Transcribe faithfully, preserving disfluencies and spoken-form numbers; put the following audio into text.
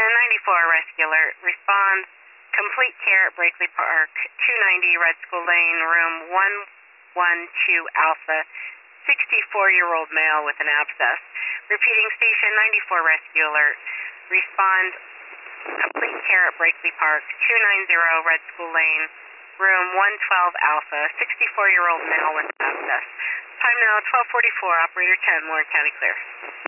ninety-four Rescue Alert. Respond. Complete care at Brakely Park, two ninety Red School Lane, room one one two Alpha, sixty-four-year-old male with an abscess. Repeating, station ninety-four Rescue Alert. Respond. Complete care at Brakely Park, two ninety Red School Lane, room one twelve Alpha, sixty-four-year-old male with an abscess. Time now twelve forty-four, operator ten, Warren County clear.